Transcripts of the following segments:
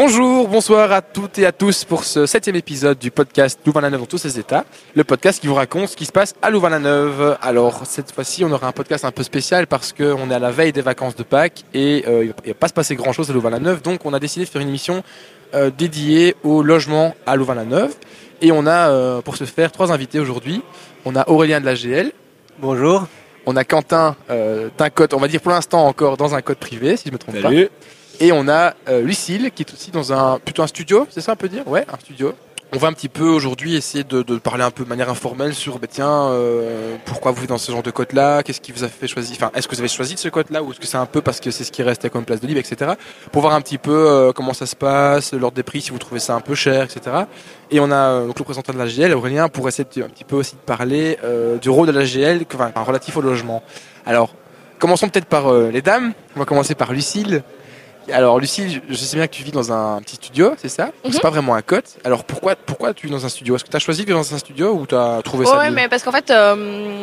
Bonjour, bonsoir à toutes et à tous pour ce 7e épisode du podcast Louvain-la-Neuve dans tous ses états. Le podcast qui vous raconte ce qui se passe à Louvain-la-Neuve. Alors cette fois-ci on aura un podcast un peu spécial parce qu'on est à la veille des vacances de Pâques et il va pas se passer grand chose à Louvain-la-Neuve. Donc on a décidé de faire une émission dédiée au logement à Louvain-la-Neuve. Et on a pour ce faire 3 invités aujourd'hui. On a Aurélien de l'AGL. Bonjour. On a Quentin d'un code, on va dire pour l'instant encore dans un code privé si je me trompe pas. Salut. Et on a Lucille qui est aussi dans plutôt un studio, c'est ça on peut dire? Ouais, un studio. On va un petit peu aujourd'hui essayer de parler un peu de manière informelle sur pourquoi vous êtes dans ce genre de code-là, qu'est-ce qui vous a fait choisir, enfin est-ce que vous avez choisi de ce code-là ou est-ce que c'est un peu parce que c'est ce qui restait comme place de libre, etc. Pour voir un petit peu comment ça se passe, l'ordre des prix, si vous trouvez ça un peu cher, etc. Et on a donc le représentant de l'AGL, Aurélien, pour essayer un petit peu aussi de parler du rôle de l'AGL relatif au logement. Alors, commençons peut-être par les dames. On va commencer par Lucille. Alors Lucille, je sais bien que tu vis dans un petit studio, c'est ça? C'est pas vraiment un cote. Alors pourquoi tu vis dans un studio? Est-ce que tu as choisi de vivre dans un studio ou tu as trouvé ça? Ouais, mais parce qu'en fait, à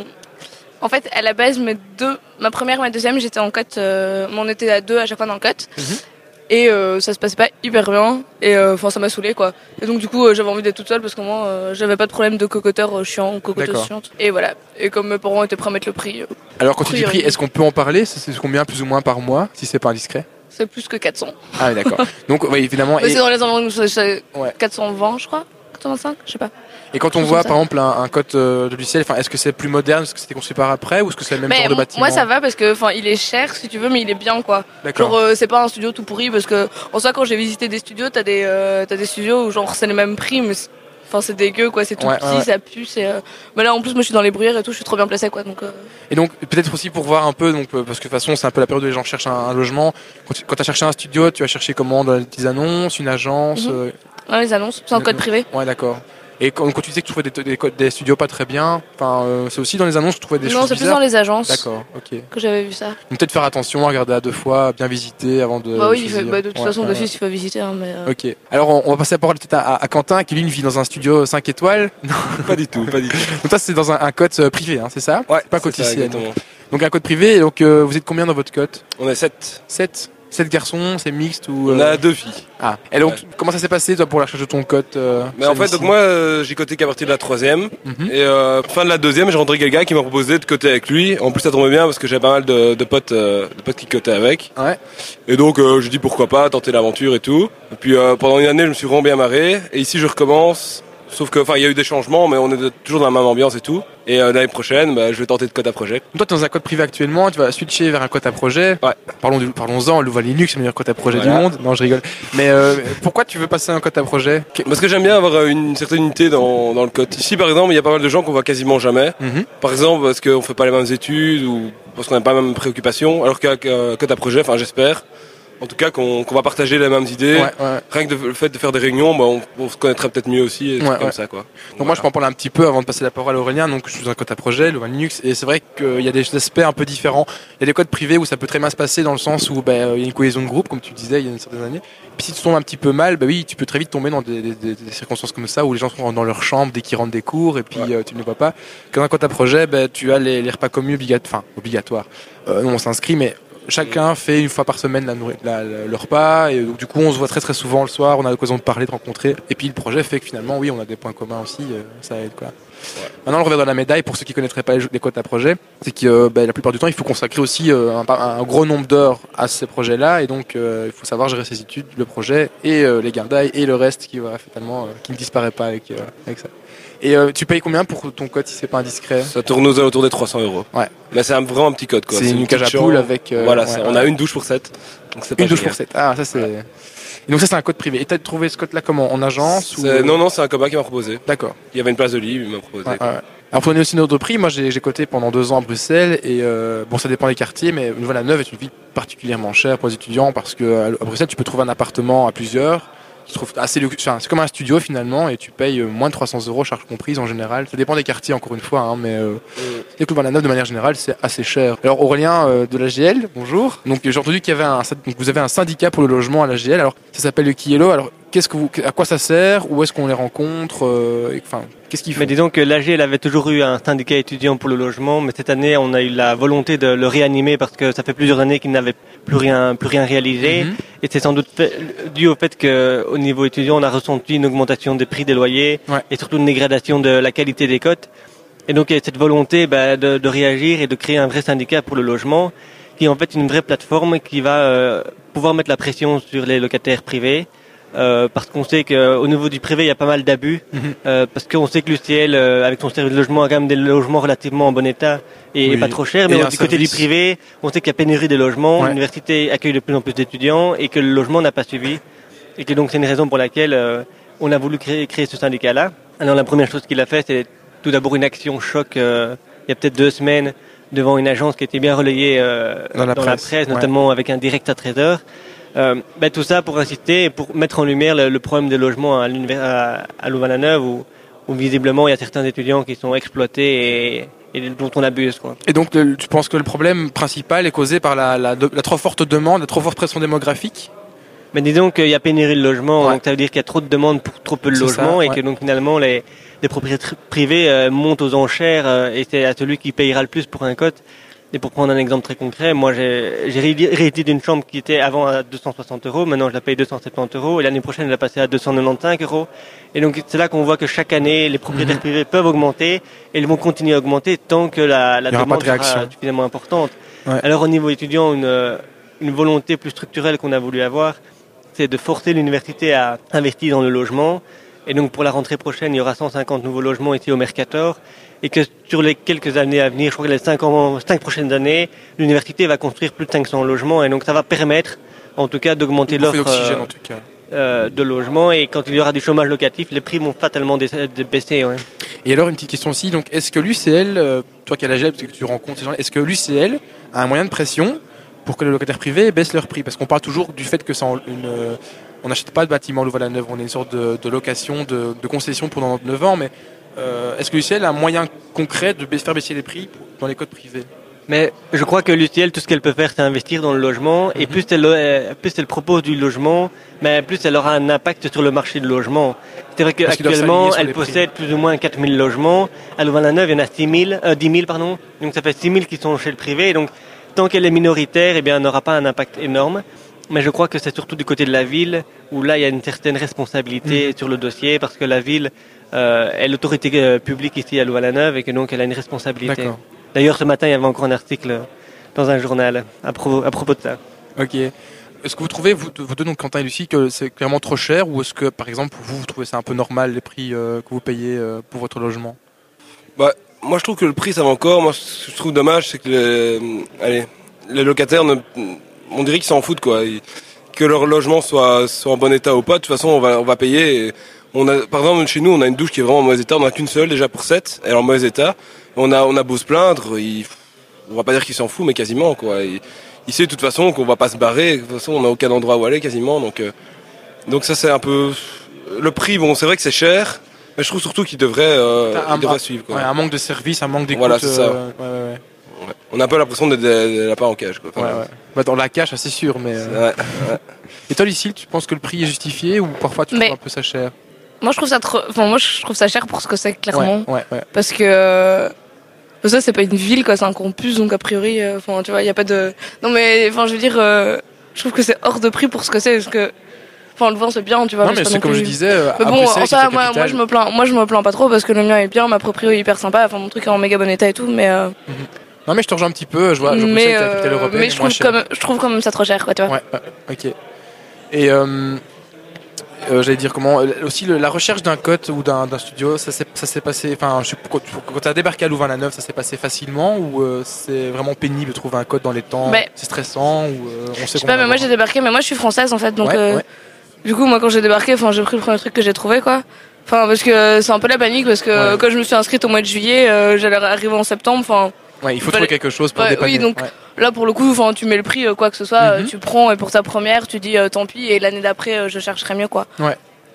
la base, ma première et ma deuxième, j'étais en cote. On était à 2 à chaque fois dans le cote. Et ça se passait pas hyper bien. Et ça m'a saoulé quoi. Et donc du coup, j'avais envie d'être toute seule parce que moi, j'avais pas de problème de cocoteur chiant ou cocoteuse chiante. Et voilà. Et comme mes parents étaient prêts à mettre le prix. Alors quand tu dis prix, est-ce qu'on peut en parler? C'est combien plus ou moins par mois, si c'est pas indiscret? C'est plus que 400. Ah oui, d'accord. Donc oui, évidemment. C'est dans les environs de 420, je crois. 425, je sais pas. Et quand on voit par exemple un code de Lucille, est-ce que c'est plus moderne, est-ce que c'était construit par après ou est-ce que c'est le même genre de bâtiment? Moi ça va parce que il est cher si tu veux, mais il est bien quoi. D'accord. Genre c'est pas un studio tout pourri parce que en soi quand j'ai visité des studios, t'as des studios où genre c'est les mêmes prix mais c'est dégueu quoi, c'est tout petit, ça pue, mais là en plus moi je suis dans les bruyères et tout, je suis trop bien placée quoi donc Et donc peut-être aussi pour voir un peu parce que de toute façon c'est un peu la période où les gens cherchent un logement. Quand tu as cherché un studio, tu as cherché comment, dans des annonces, une agence Ouais, les annonces, c'est en code privé. Ouais, d'accord. Et quand tu disais que tu trouvais des studios pas très bien, c'est aussi dans les annonces que tu trouvais des choses bizarres? Non, c'est plus dans les agences. D'accord, ok. Que j'avais vu ça. Donc peut-être faire attention, à regarder à 2 fois, bien visiter avant de. Bah oui, de toute façon d'office il faut visiter. Mais Ok. Alors on va passer la parole peut-être à Quentin qui lui vit dans un studio 5 étoiles. Non, pas du tout. Donc ça c'est dans un code privé, hein, c'est ça? Ouais. Pas code ici. Exactement. Donc un code privé. Et donc vous êtes combien dans votre code? On est 7. 7 garçons, c'est mixte ou On a 2 filles. Ah. Et donc comment ça s'est passé toi pour la recherche de ton code? Mais en fait donc moi j'ai coté qu'à partir de la 3e et fin de la 2e j'ai rencontré quelqu'un qui m'a proposé de coter avec lui. En plus ça tombait bien parce que j'avais pas mal de potes qui cotaient avec. Ouais. Et donc j'ai dit pourquoi pas tenter l'aventure et tout. Et puis pendant une année je me suis vraiment bien marré et ici je recommence. Sauf que il y a eu des changements mais on est toujours dans la même ambiance et tout. Et l'année prochaine je vais tenter de code à projet. Toi tu es dans un code privé actuellement, tu vas switcher vers un code à projet. Ouais. Parlons-en, Louvain Linux c'est le meilleur code à projet du monde. Non je rigole. Mais pourquoi tu veux passer un code à projet? Parce que j'aime bien avoir une certaine unité dans le code. Ici par exemple il y a pas mal de gens qu'on voit quasiment jamais. Par exemple parce qu'on fait pas les mêmes études ou parce qu'on n'a pas les mêmes préoccupations. Alors qu'avec code à projet, j'espère. En tout cas, qu'on va partager les mêmes idées. Rien que le fait de faire des réunions, on se connaîtrait peut-être mieux aussi, comme ça, quoi. Donc moi, je peux en parler un petit peu avant de passer la parole à Aurélien. Donc, je suis dans un code à projet, Louvain Linux, et c'est vrai qu'il y a des aspects un peu différents. Il y a des codes privés où ça peut très bien se passer dans le sens où il y a une cohésion de groupe, comme tu disais il y a une certaine année. Puis si tu tombes un petit peu mal, oui, tu peux très vite tomber dans des circonstances comme ça où les gens sont dans leur chambre dès qu'ils rentrent des cours et puis tu ne les vois pas. Quand un code à projet, tu as les repas communs obligatoires. Nous, on s'inscrit, mais chacun fait une fois par semaine le repas et donc du coup on se voit très très souvent le soir, on a l'occasion de parler, de rencontrer et puis le projet fait que finalement oui on a des points communs aussi, ça aide quoi. Maintenant le revers de la médaille pour ceux qui connaîtraient pas les codes à projet, c'est que la plupart du temps il faut consacrer aussi un gros nombre d'heures à ces projets là et donc il faut savoir gérer ses études, le projet et les gardailles et le reste qui ne disparaît pas avec ça. Et tu payes combien pour ton code si c'est pas indiscret? Ça tourne aux alentours des 300 €. Ouais. Mais c'est vraiment un petit code quoi. C'est une cage à poules avec. On a une douche pour 7. Donc c'est pas une douche pour 7. Ah ça c'est. Ouais. Et donc ça c'est un code privé. Et t'as trouvé ce code là comment? En agence ou... Non, c'est un copain qui m'a proposé. D'accord. Il y avait une place de libre, il m'a proposé. Alors pour donner aussi notre prix, moi j'ai coté pendant 2 ans à Bruxelles et ça dépend des quartiers, mais Louvain-la-Neuve est une ville particulièrement chère pour les étudiants parce que à Bruxelles tu peux trouver un appartement à plusieurs. Je trouve assez c'est comme un studio finalement et tu payes moins de 300 € charges comprises en général. Ça dépend des quartiers encore une fois, mais c'est que Louvain-la-Neuve de manière générale c'est assez cher. Alors Aurélien de l'AGL, bonjour. Donc j'ai entendu qu'il y avait vous avez un syndicat pour le logement à l'AGL. Alors ça s'appelle le Kielo. Alors à quoi ça sert? Où est-ce qu'on les rencontre? Qu'est-ce qu'ils font? Mais disons que l'AG, elle avait toujours eu un syndicat étudiant pour le logement, mais cette année, on a eu la volonté de le réanimer parce que ça fait plusieurs années qu'il n'avait plus rien réalisé. Et c'est sans doute dû au fait qu'au niveau étudiant, on a ressenti une augmentation des prix des loyers et surtout une dégradation de la qualité des cotes. Et donc, il y a cette volonté de réagir et de créer un vrai syndicat pour le logement, qui est en fait une vraie plateforme qui va pouvoir mettre la pression sur les locataires privés. Parce qu'on sait qu'au niveau du privé, il y a pas mal d'abus. Parce qu'on sait que l'UCL, avec son service de logement, a quand même des logements relativement en bon état et pas trop chers. Mais du côté du privé, on sait qu'il y a pénurie de logements. L'université accueille de plus en plus d'étudiants et que le logement n'a pas suivi. Et que donc c'est une raison pour laquelle on a voulu créer ce syndicat-là. Alors la première chose qu'il a fait, c'est tout d'abord une action choc il y a peut-être 2 semaines devant une agence qui était bien relayée dans la presse, notamment avec un direct à 13h. Tout ça pour inciter et pour mettre en lumière le problème des logements à Louvain-la-Neuve où visiblement il y a certains étudiants qui sont exploités et dont on abuse, quoi. Et donc tu penses que le problème principal est causé par la trop forte demande, la trop forte pression démographique? Mais disons qu'il y a pénurie de logements, donc ça veut dire qu'il y a trop de demandes pour trop peu de logements et que donc finalement les propriétaires privés montent aux enchères et c'est à celui qui payera le plus pour un cote. Et pour prendre un exemple très concret, moi j'ai hérité d'une chambre qui était avant à 260 €, maintenant je la paye 270 € et l'année prochaine je la passer à 295 €. Et donc c'est là qu'on voit que chaque année les propriétaires privés peuvent augmenter et ils vont continuer à augmenter tant que la demande sera suffisamment importante. Alors au niveau étudiant, une volonté plus structurelle qu'on a voulu avoir, c'est de forcer l'université à investir dans le logement. Et donc pour la rentrée prochaine, il y aura 150 nouveaux logements ici au Mercator. Et que sur les quelques années à venir, je crois que les 5 prochaines années, l'université va construire plus de 500 logements. Et donc ça va permettre, en tout cas, d'augmenter l'offre de logements. Et quand il y aura du chômage locatif, les prix vont fatalement baisser. Ouais. Et alors une petite question aussi, donc est-ce que l'UCL, toi qui as l'AG, parce que tu rencontres ces gens, est-ce que l'UCL a un moyen de pression pour que les locataires privés baissent leur prix? Parce qu'on parle toujours du fait que on n'achète pas de bâtiment Louvain-la-Neuve, on est une sorte de location, de concession pendant 9 ans, mais est-ce que l'UCL a un moyen concret de faire baisser les prix dans les codes privés? Mais je crois que l'UCL, tout ce qu'elle peut faire, c'est investir dans le logement. Et plus elle propose du logement, mais plus elle aura un impact sur le marché du logement. C'est vrai qu'actuellement, elle possède plus ou moins 4000 logements. À Louvain-la-Neuve, il y en a 10 000, pardon. Donc ça fait 6 000 qui sont chez le privé. Et donc, tant qu'elle est minoritaire, eh bien, elle n'aura pas un impact énorme. Mais je crois que c'est surtout du côté de la ville où là, il y a une certaine responsabilité sur le dossier parce que la ville est l'autorité publique ici à Louvain-la-Neuve et que donc elle a une responsabilité. D'accord. D'ailleurs, ce matin, il y avait encore un article dans un journal à propos de ça. Ok. Est-ce que vous trouvez, vous deux, donc Quentin et Lucie, que c'est clairement trop cher ou est-ce que, par exemple, vous trouvez ça un peu normal, les prix que vous payez pour votre logement? Moi, je trouve que le prix, ça va encore. Moi, ce que je trouve dommage, c'est que les locataires, on dirait qu'ils s'en foutent, quoi. Que leur logement soit en bon état ou pas, de toute façon, on va payer. Par exemple, chez nous, on a une douche qui est vraiment en mauvais état. On n'a qu'une seule déjà pour 7, elle est en mauvais état. On a beau se plaindre, on va pas dire qu'il s'en fout, mais quasiment, quoi. Il sait de toute façon qu'on va pas se barrer. De toute façon, on n'a aucun endroit où aller, quasiment. Donc ça, c'est un peu le prix. Bon, c'est vrai que c'est cher, mais je trouve surtout qu'il devrait suivre, quoi. Ouais, un manque de service, un manque d'écoute. Voilà, c'est ça. Ouais. On a un peu l'impression d'être des lapins en cage, quoi. Dans la cage, c'est sûr, mais. Et toi, Lucille, tu penses que le prix est justifié ou parfois tu trouves un peu ça cher? Moi, je trouve ça cher pour ce que c'est, clairement. Ouais. Parce que ça, c'est pas une ville, quoi, c'est un campus, donc a priori, tu vois, il y a pas de. Non, mais je veux dire, je trouve que c'est hors de prix pour ce que c'est, parce que. Le vent, c'est bien, tu vois. Non, mais c'est comme je disais. Mais bon, ça, moi, je me plains pas trop parce que le mien est bien, ma proprio est hyper sympa, mon truc est en méga bon état et tout, mais. Non, mais je te rejoins un petit peu. Je vois mais que la capitale européenne. Mais je trouve comme ça trop cher, quoi, tu vois. Ouais, ok. Et j'allais dire comment aussi la recherche d'un cote ou d'un studio, ça s'est passé. Enfin, quand tu as débarqué à Louvain-la-Neuve, ça s'est passé facilement ou c'est vraiment pénible de trouver un cote dans les temps? C'est stressant ou on sait. Je sais pas, mais moi j'ai débarqué, mais moi je suis française en fait, donc. Du coup, moi, quand j'ai débarqué, j'ai pris le premier truc que j'ai trouvé, quoi. Parce que c'est un peu la panique, parce que quand je me suis inscrite au mois de juillet, j'allais arriver en septembre, il faut trouver quelque chose pour dépanner. Oui, donc là, pour le coup, tu mets le prix, quoi que ce soit, tu prends, et pour ta première, tu dis tant pis, et l'année d'après, je chercherai mieux, quoi. Ouais.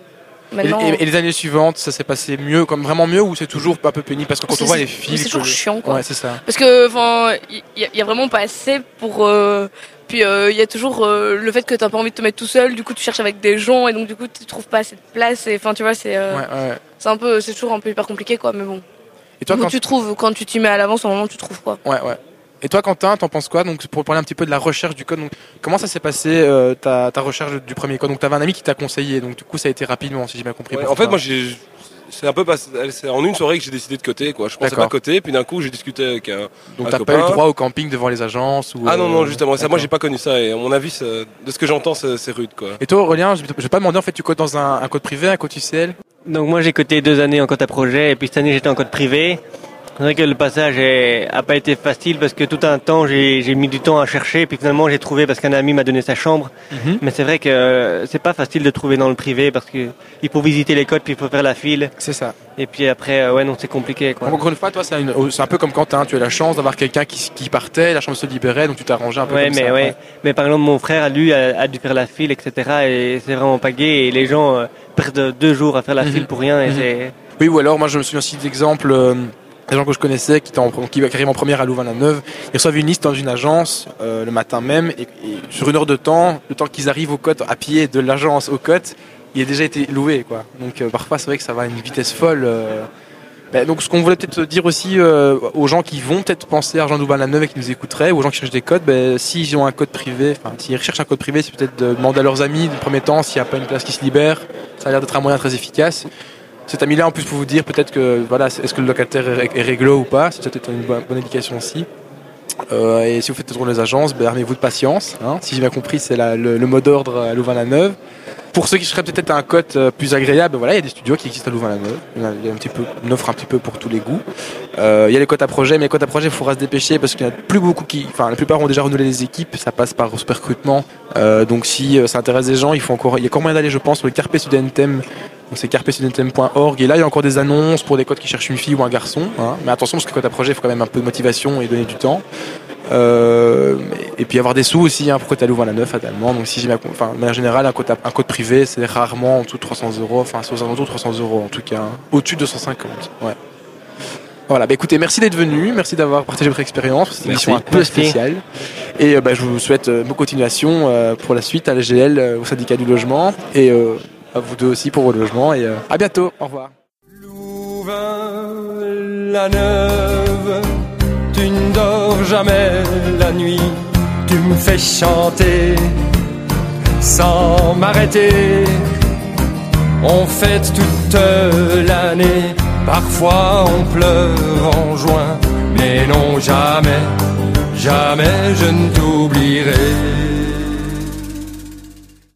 Maintenant, Et les années suivantes, ça s'est passé mieux, comme vraiment mieux, ou c'est toujours un peu pénible parce que quand on voit les fils, c'est toujours chiant, quoi. Ouais, c'est ça. Parce que, enfin, il y a vraiment pas assez pour. Puis il y a toujours le fait que t'as pas envie de te mettre tout seul. Du coup, tu cherches avec des gens et donc du coup, tu trouves pas assez de place. Et enfin, tu vois, c'est c'est toujours un peu hyper compliqué, quoi. Mais bon. Et toi, tu trouves quand tu t'y mets à l'avance, au moment tu trouves quoi. Ouais. Et toi, Quentin, t'en penses quoi? Donc, pour parler un petit peu de la recherche du code, donc, comment ça s'est passé ta recherche du premier code? Donc, t'avais un ami qui t'a conseillé, donc du coup, ça a été rapidement, si j'ai bien compris. Ouais, en fait, moi, c'est un peu c'est en une soirée que j'ai décidé de coter, quoi. Je pensais pas coter, puis d'un coup, j'ai discuté avec un Donc, t'as copain. pas eu le droit au camping devant les agences ou, Ah non, justement, ça, moi, j'ai pas connu ça. Et à mon avis, de ce que j'entends, c'est rude, quoi. Et toi, Aurélien, je vais pas demander, en fait, tu codes dans un code privé, un code UCL? Donc moi j'ai coté 2 années en code à projet et puis cette année j'étais en code privé. C'est vrai que le passage a pas été facile parce que tout un temps j'ai mis du temps à chercher puis finalement j'ai trouvé parce qu'un ami m'a donné sa chambre. Mais c'est vrai que c'est pas facile de trouver dans le privé parce que il faut visiter les codes puis il faut faire la file. C'est ça. Et puis après c'est compliqué, quoi. Donc, encore une fois, toi c'est un peu comme Quentin, tu as la chance d'avoir quelqu'un qui partait, la chambre se libérait, donc tu t'es arrangé un peu comme ça. Mais par exemple mon frère lui a dû faire la file, etc. et c'est vraiment pas gai et les gens perdent 2 jours à faire la file pour rien et c'est... Oui, ou alors moi je me souviens aussi d'exemples des gens que je connaissais qui arrivent en première à Louvain-la-Neuve, ils reçoivent une liste dans une agence le matin même et sur 1 heure de temps, le temps qu'ils arrivent au COT à pied de l'agence au COT, il a déjà été loué, quoi. Donc parfois c'est vrai que ça va à une vitesse folle. Donc ce qu'on voulait peut-être dire aussi aux gens qui vont peut-être penser à rejoindre Louvain-la-Neuve et qui nous écouteraient, ou aux gens qui cherchent des codes, s'ils ont un code privé, s'ils recherchent un code privé, c'est peut-être de demander à leurs amis, dans le premier temps, s'il n'y a pas une place qui se libère. Ça a l'air d'être un moyen très efficace. Cet ami-là, en plus, pour vous dire peut-être que, voilà, est-ce que le locataire est réglo ou pas, c'est peut-être une bonne indication aussi. Et si vous faites le tour des agences, armez-vous de patience. Hein. Si j'ai bien compris, c'est le mot d'ordre à Louvain-la-Neuve. Pour ceux qui seraient peut-être à un cote plus agréable, voilà, il y a des studios qui existent à Louvain-la-Neuve. Il y a une offre un petit peu pour tous les goûts. Il y a les cotes à projet, mais les cotes à projet, il faudra se dépêcher parce qu'il n'y en a plus beaucoup la plupart ont déjà renouvelé les équipes. Ça passe par recrutement. Donc si ça intéresse des gens, il y a encore moyen d'aller, je pense, sur le Carpe Studentem. Donc c'est carpestudentem.org et là il y a encore des annonces pour des codes qui cherchent une fille ou un garçon, hein. Mais attention parce que code à projet il faut quand même un peu de motivation et donner du temps et puis avoir des sous aussi, hein, pour coter à Louvain-la-Neuve fatalement. Donc si j'ai bien, de manière générale un code privé c'est rarement en dessous de 300 €, c'est aux alentours de 300 € en tout cas, hein. Au-dessus de 250. Ouais. Voilà, écoutez, merci d'être venu, merci d'avoir partagé votre expérience, c'est une émission un peu spéciale. Et je vous souhaite bonne continuation pour la suite à l'AGL, au syndicat du logement et à vous deux aussi pour vos logements et à bientôt, au revoir. Louvain-la-Neuve, tu ne dors jamais la nuit, tu me fais chanter sans m'arrêter. On fête toute l'année, parfois on pleure en juin, mais non jamais, jamais je ne t'oublierai.